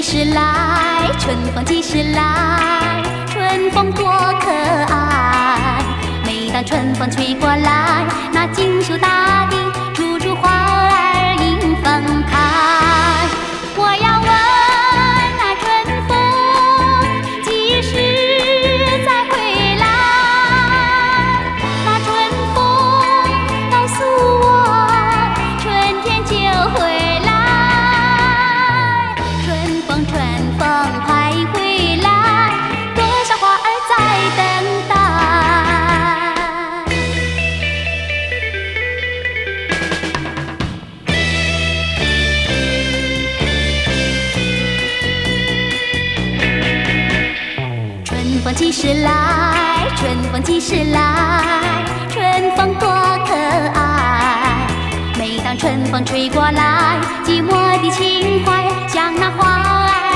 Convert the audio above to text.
几时来？春风几时来？春风多可爱。每当春风吹过来，那锦绣大地处处花儿迎风开。我要问那春风几时再回来？那春风告诉我，春天就回来。春风，春风，快回来！多少花儿在等待。春风几时来？春风几时来？春风多可爱。每当春风吹过来，寂寞的情怀像那花儿